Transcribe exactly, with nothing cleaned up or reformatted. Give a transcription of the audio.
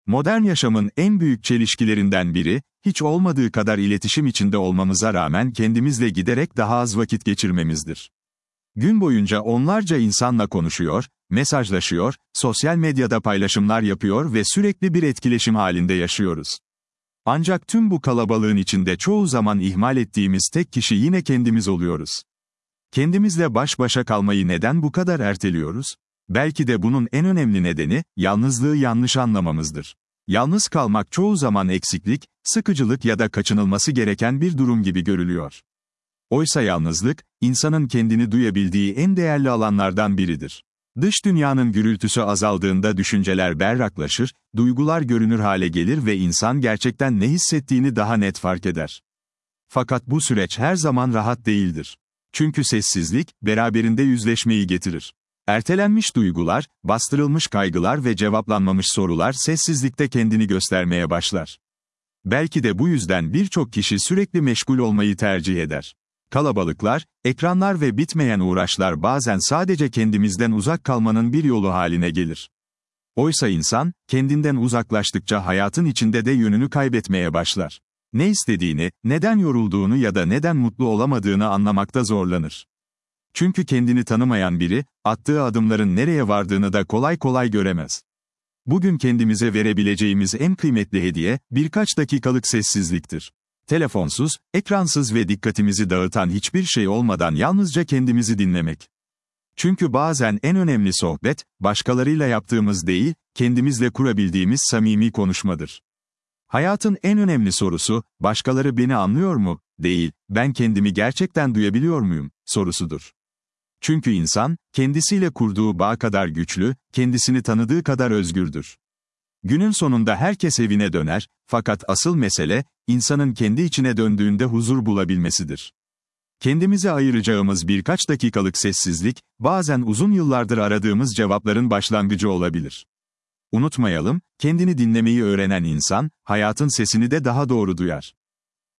Modern yaşamın en büyük çelişkilerinden biri, hiç olmadığı kadar iletişim içinde olmamıza rağmen kendimizle giderek daha az vakit geçirmemizdir. Gün boyunca onlarca insanla konuşuyor, mesajlaşıyor, sosyal medyada paylaşımlar yapıyor ve sürekli bir etkileşim halinde yaşıyoruz. Ancak tüm bu kalabalığın içinde çoğu zaman ihmal ettiğimiz tek kişi yine kendimiz oluyoruz. Kendimizle baş başa kalmayı neden bu kadar erteliyoruz? Belki de bunun en önemli nedeni, yalnızlığı yanlış anlamamızdır. Yalnız kalmak çoğu zaman eksiklik, sıkıcılık ya da kaçınılması gereken bir durum gibi görülüyor. Oysa yalnızlık, insanın kendini duyabildiği en değerli alanlardan biridir. Dış dünyanın gürültüsü azaldığında düşünceler berraklaşır, duygular görünür hale gelir ve insan gerçekten ne hissettiğini daha net fark eder. Fakat bu süreç her zaman rahat değildir. Çünkü sessizlik, beraberinde yüzleşmeyi getirir. Ertelenmiş duygular, bastırılmış kaygılar ve cevaplanmamış sorular sessizlikte kendini göstermeye başlar. Belki de bu yüzden birçok kişi sürekli meşgul olmayı tercih eder. Kalabalıklar, ekranlar ve bitmeyen uğraşlar bazen sadece kendimizden uzak kalmanın bir yolu haline gelir. Oysa insan, kendinden uzaklaştıkça hayatın içinde de yönünü kaybetmeye başlar. Ne istediğini, neden yorulduğunu ya da neden mutlu olamadığını anlamakta zorlanır. Çünkü kendini tanımayan biri, attığı adımların nereye vardığını da kolay kolay göremez. Bugün kendimize verebileceğimiz en kıymetli hediye, birkaç dakikalık sessizliktir. Telefonsuz, ekransız ve dikkatimizi dağıtan hiçbir şey olmadan yalnızca kendimizi dinlemek. Çünkü bazen en önemli sohbet, başkalarıyla yaptığımız değil, kendimizle kurabildiğimiz samimi konuşmadır. Hayatın en önemli sorusu, başkaları beni anlıyor mu, değil, ben kendimi gerçekten duyabiliyor muyum, sorusudur. Çünkü insan, kendisiyle kurduğu bağ kadar güçlü, kendisini tanıdığı kadar özgürdür. Günün sonunda herkes evine döner, fakat asıl mesele, insanın kendi içine döndüğünde huzur bulabilmesidir. Kendimize ayıracağımız birkaç dakikalık sessizlik, bazen uzun yıllardır aradığımız cevapların başlangıcı olabilir. Unutmayalım, kendini dinlemeyi öğrenen insan, hayatın sesini de daha doğru duyar.